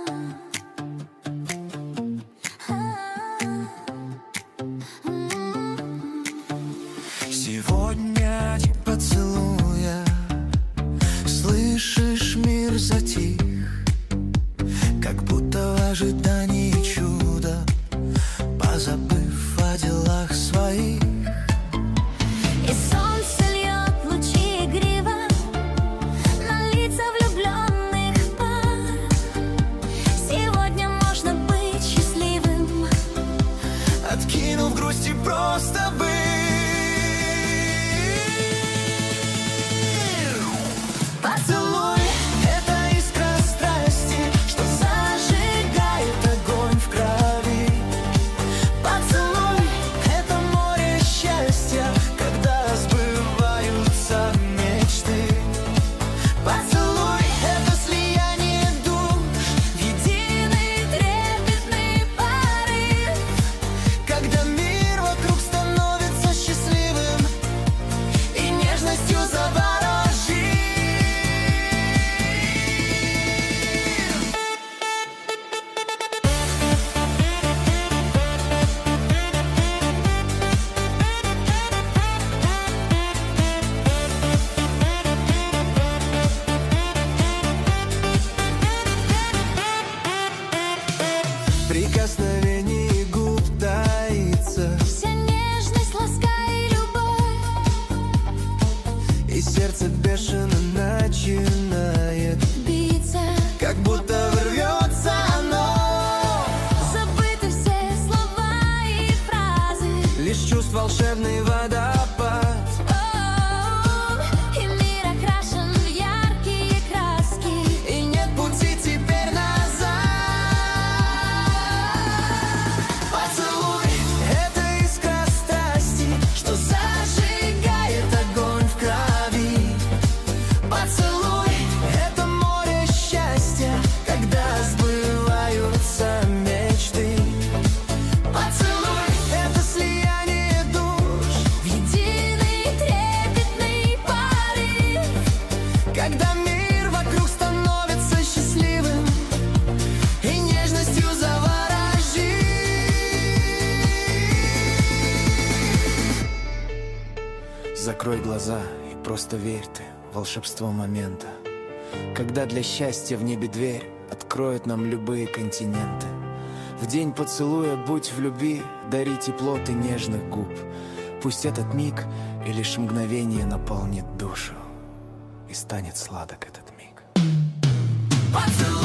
Сегодня день поцелуя, слышишь, мир затих, как будто в ожидании чуда, позабыв о делах своих. И солнце льет лучи игриво на лица влюбленных пар. Сегодня можно быть счастливым, Откинув грусть и просто быть. Поцелуй — это искра страсти, что зажигает огонь в крови. Поцелуй — это море счастья, когда сбываются мечты. Поцелуй — это слияние душ в единый трепетный порыв, когда мир вокруг становится счастливым и нежностью заворожит. Прикосновение губ таится, вся нежность, ласка и любовь, и сердце бешено начинает биться. как будто ворвется оно. Забыты все слова и фразы. Лишь чувств волшебный водопад. И мир окрашен в яркие краски. И нет пути теперь назад. Поцелуй — это искра страсти, что зажигает огонь в крови. Поцелуй — это море счастья, когда сбываются мечты. Поцелуй — это слияние душ В единый трепетный порыв, когда мир вокруг становится счастливым и нежностью заворожит. Закрой глаза и просто верь ты в волшебство момента, когда для счастья в небе дверь откроет нам любые континенты. В день поцелуя будь в любви, дари тепло ты нежных губ. Пусть этот миг и лишь мгновение наполнит душу, и станет сладок этот миг. Поцелуй!